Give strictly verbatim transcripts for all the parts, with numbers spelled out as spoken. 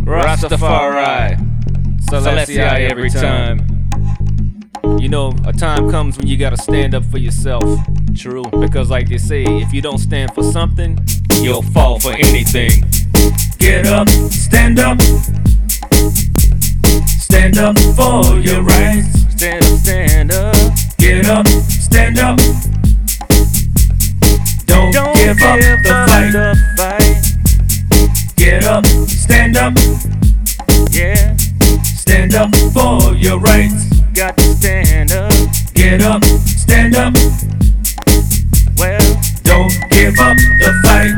Rastafari, Selassie every time. You know, a time comes when you gotta stand up for yourself. True, because like they say, if you don't stand for something, you'll fall for anything. Get up, stand up. Stand up for your rights. Stand up, stand up. Get up, stand up. Don't, Don't give, give up the up fight. the fight. Get up, stand up. Yeah, Stand up for your rights. got to stand up. Get up, stand up. Well, Don't give up the fight.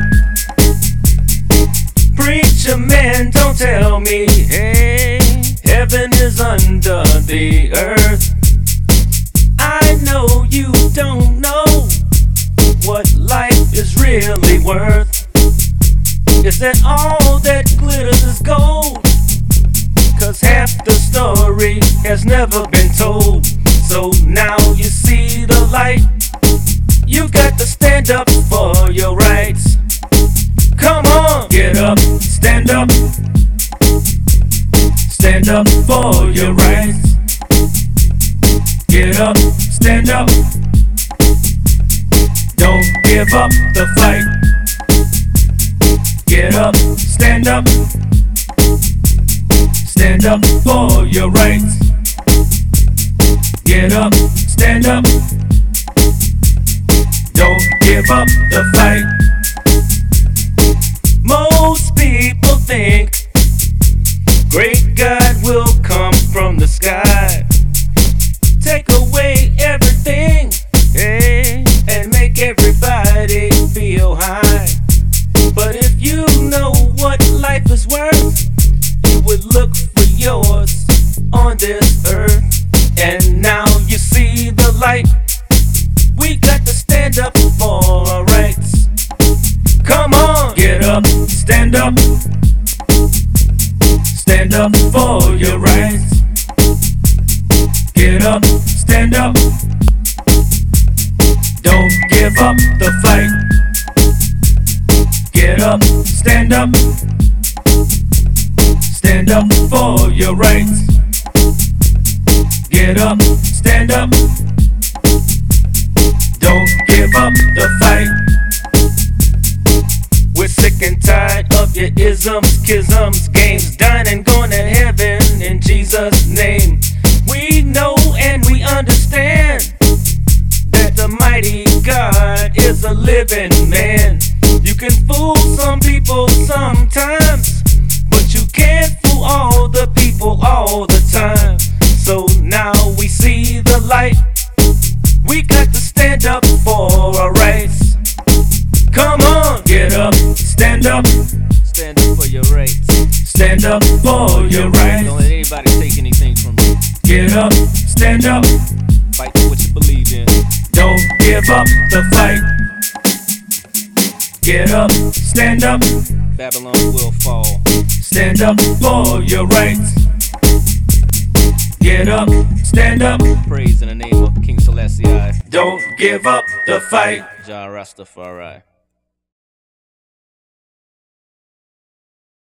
preacher man, don't tell me, hey, heaven is under the earth. I know you don't know what life is really worth. Is that all that glitters is gold? Cause half the story has never been told. So now you see the light. You got to stand up for your rights. Come on, Get up, stand up. Stand up for your rights. Get up, stand up. Don't give up the fight. Get up, stand up. Stand up for your rights. Get up, stand up. Don't give up the fight. most people think great God will come from the sky, take away everything, hey, and make everybody feel high. But if you know what life is worth, you would look for yours on this earth. And now you see the light. We got to stand up for our rights. Come on, Get up, stand up. Stand up for your rights. Get up, stand up. Don't give up the fight. Get up, stand up. Stand up for your rights. Get up, stand up. Don't give up the fight. we're sick and tired of your isms, schisms, games, dying and going to heaven in Jesus' name. We know and we understand that the mighty God is a living man. You can fool some people sometimes, but you can't fool all the people all the time. So now we see the light. We got to stand up for our rights. Come on, Get up, stand up. stand up for your rights. Stand up for your Don't rights. let anybody take anything from you. Get up, stand up. Fight for what you believe in. Don't give up the fight. Get up, stand up. Babylon will fall. Stand up for your rights. Get up, stand up. Praise in the name of King Selassie, Don't give up the fight. Jah Rastafari.